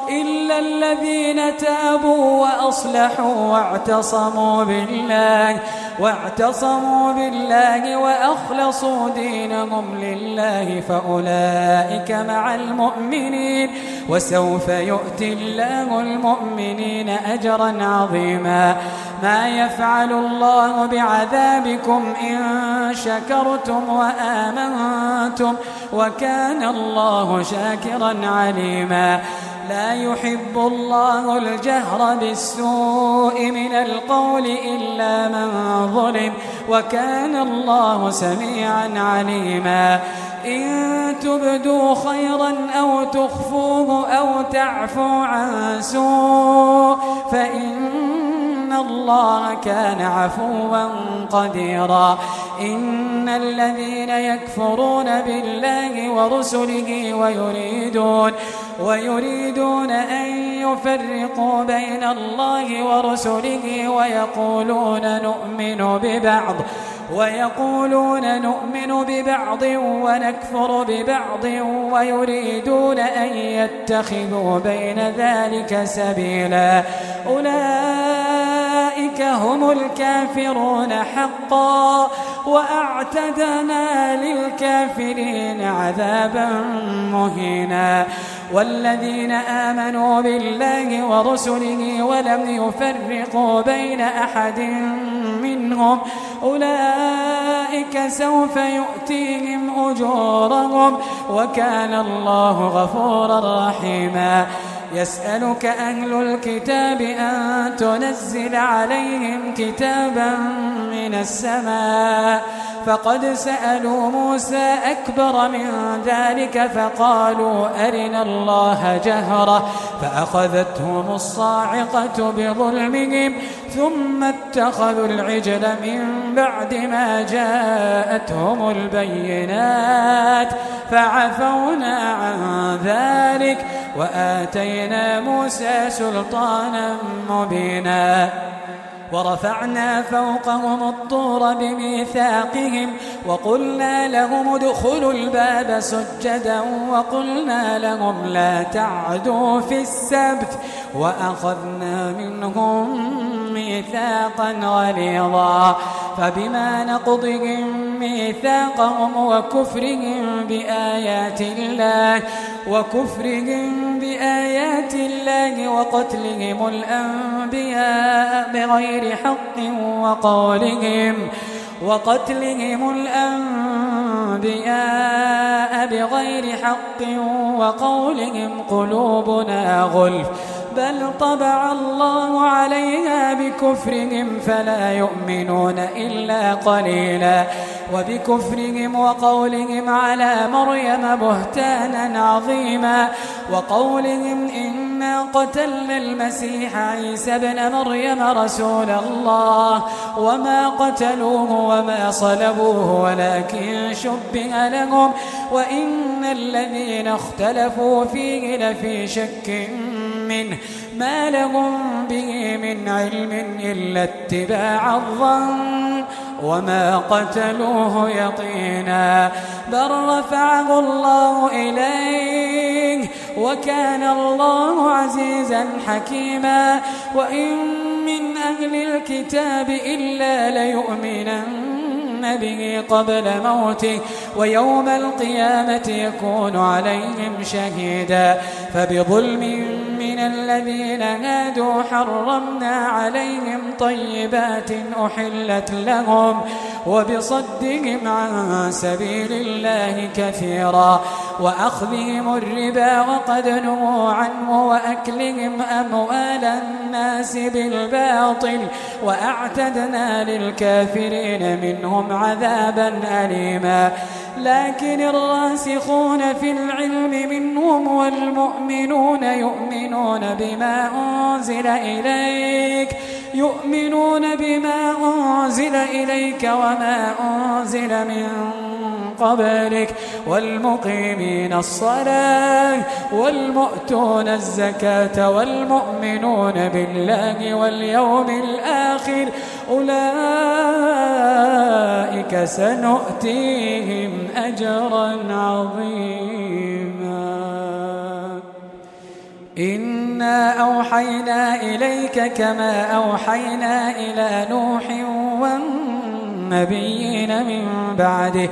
إلا الذين تابوا وأصلحوا واعتصموا بالله واعتصموا بالله وأخلصوا دينهم لله فأولئك مع المؤمنين وسوف يؤتي الله المؤمنين أجرا عظيما. ما يفعل الله بعذابكم إن شكرتم وآمنتم وكان الله شاكرا عليما. لا يحب الله الجهر بالسوء من القول إلا من ظلم وكان الله سميعا عليما. إن تبدوا خيرا أو تخفوه أو تعفوا عن سوء فإن الله كان عفوا قديرا. إن الذين يكفرون بالله ورسله ويريدون ويريدون أن يفرقوا بين الله ورسله ويقولون نؤمن ببعض ويقولون نؤمن ببعض ونكفر ببعض ويريدون أن يتخذوا بين ذلك سبيلا أولئك هم الكافرون حقا وأعتدنا للكافرين عذابا مهينا. والذين آمنوا بالله ورسله ولم يفرقوا بين أحد منهم أولئك سوف يؤتيهم أجورهم وكان الله غفورا رحيما. يسألك أهل الكتاب أن تنزل عليهم كتابا من السماء فقد سألوا موسى أكبر من ذلك فقالوا أرنا الله جهرة فأخذتهم الصاعقة بظلمهم ثم اتخذوا العجل من بعد ما جاءتهم البينات فعفونا عن ذلك وآتينا موسى سلطانا مبينا. ورفعنا فوقهم الطور بميثاقهم وقلنا لهم ادخلوا الباب سجدا وقلنا لهم لا تعدوا في السبت وأخذنا منهم ميثاقا غليظا. فبما نقضهم ميثاقهم وكفرهم بآيات الله وكفرهم بآيات الله وقتلهم الأنبياء بغير حق وقولهم وقتلهم الأنبياء بغير حق وقولهم قلوبنا غلف بل طبع الله عليها بكفرهم فلا يؤمنون إلا قليلا. وبكفرهم وقولهم على مريم بهتانا عظيما وقولهم إنا قتلنا المسيح عيسى ابن مريم رسول الله وما قتلوه وما صلبوه ولكن شبه لهم وإن الذين اختلفوا فيه لفي شك منه ما لهم به من علم إلا اتباع الظن وما قتلوه يقينا بل رفعه الله إليه وكان الله عزيزا حكيما. وإن من أهل الكتاب إلا ليؤمنن به قبل موته ويوم القيامة يكون عليهم شهيدا. فبظلم من الذين هادوا حرمنا عليهم طيبات أحلت لهم وبصدهم عن سبيل الله كثيرا وأخذهم الربا وقد نهوا عنه وأكلهم أموال الناس بالباطل وأعتدنا للكافرين منهم عذابا أليما. لكن الراسخون في العلم منهم والمؤمنون يؤمنون بما أنزل إليك يؤمنون بما أنزل إليك وما أنزل من قبلك والمقيمين الصلاة والمؤتون الزكاة والمؤمنون بالله واليوم الآخر أولئك سنؤتيهم أجرا عظيما. إن إنا أوحينا إليك كما أوحينا إلى نوح والنبيين من بعده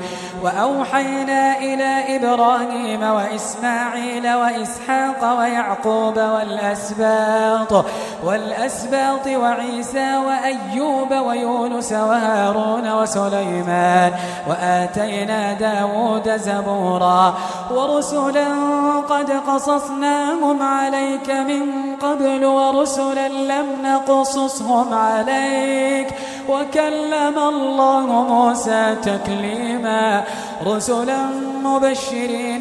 وأوحينا إلى إبراهيم وإسماعيل وإسحاق ويعقوب والأسباط والأسباط وعيسى وأيوب ويونس وهارون وسليمان وآتينا داود زبورا ورسلا قد قصصناهم عليك من قبل ورسلا لم نقصصهم عليك وكلم الله موسى تكليما رسلا مبشرين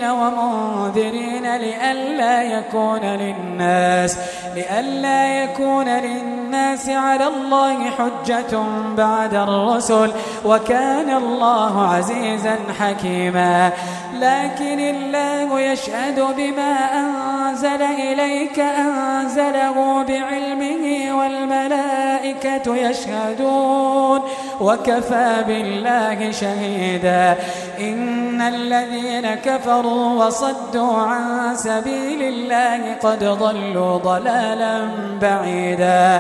ومنذرين لئلا يكون للناس لئلا يكون للناس على الله حجة بعد الرسل وكان الله عزيزا حكيما لكن الله يشهد بما أنزل إليك أنزله بعلمه والملائكة يشهدون وكفى بالله شهيدا إن الذين كفروا وصدوا عن سبيل الله قد ضلوا ضلالا بعيدا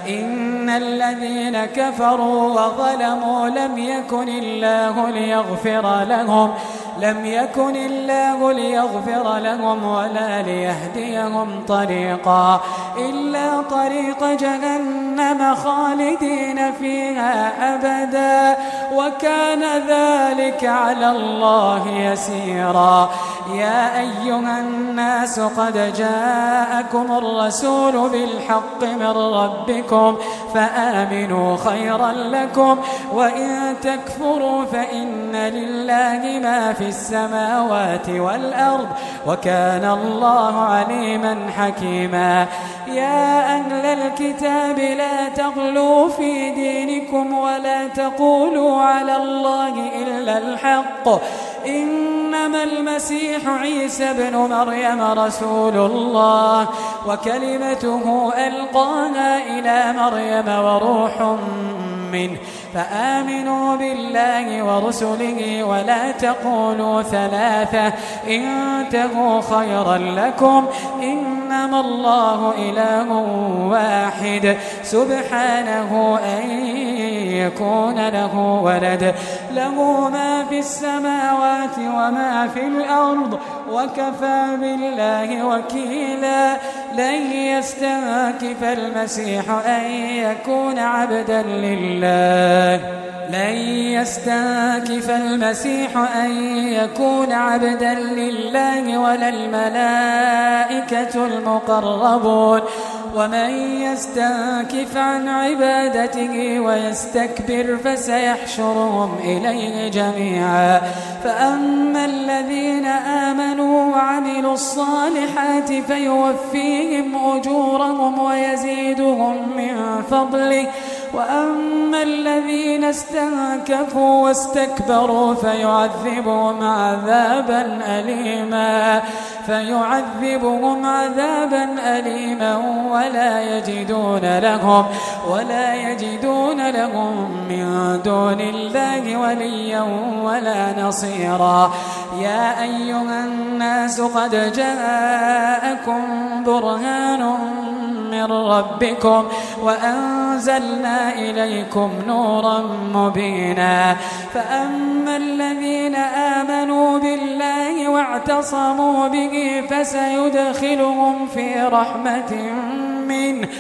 إن الذين كفروا وظلموا لم يكن الله ليغفر لهم لم يكن الله ليغفر لهم ولا ليهديهم طريقا إلا طريق جهنم خالدين فيها أبدا وكان ذلك على الله يسيرا يا أيها الناس قد جاءكم الرسول بالحق من ربكم فآمنوا خيرا لكم وإن تكفروا فإن لله ما في السماوات والأرض وكان الله عليما حكيما يا أهل الكتاب لا تغلوا في دينكم ولا تقولوا على الله إلا الحق إنما المسيح عيسى ابن مريم رسول الله وكلمته ألقاها إلى مريم وروح منه فآمنوا بالله ورسله ولا تقولوا ثلاثة انتهوا خيرا لكم إنما الله إله واحد سبحانه أن يكون له ولد له ما في السماوات وما في الأرض وكفى بالله وكيلا لن يستنكف المسيح أن يكون عبدا لله لن يستنكف المسيح أن يكون عبدا لله ولا الملائكة المقربون ومن يستنكف عن عبادته ويستكبر فسيحشرهم إليه جميعا فأما الذين آمنوا وعملوا الصالحات فيوفيهم أجورهم ويزيدهم من فضله وأما الذين استنكفوا واستكبروا فيعذبهم عذابا أليما فيعذبهم عذابا أليما ولا يجدون لهم ولا يجدون لهم من دون الله وليا ولا نصيرا يا أيها الناس قد جاءكم برهان من ربكم وأنزلنا إليكم نورا مبينا فأما الذين آمنوا بالله واعتصموا به فسيدخلهم في رحمة منه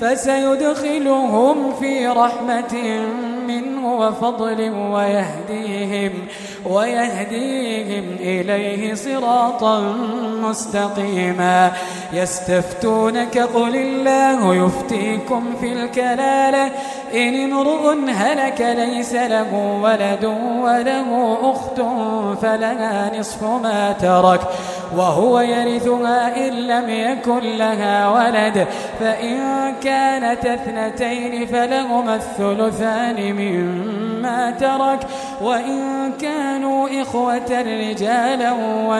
فسيدخلهم في رحمة منه وفضل ويهديهم ويهديهم إليه صراطا مستقيما يستفتونك قل الله يفتيكم في الكلالة إن امرؤ هلك ليس له ولد وله أخت فلها نصف ما ترك وهو يرثها إن لم يكن لها ولد فإن كانت اثنتين فلهما الثلثان مما ترك وإن كانوا إخوة رجالا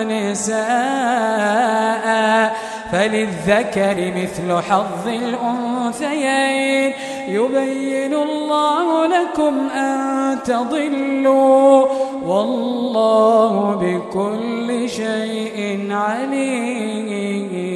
ونساء فللذكر مثل حظ الأنثيين يبين الله لكم أن تضلوا والله بكل شيء عليم.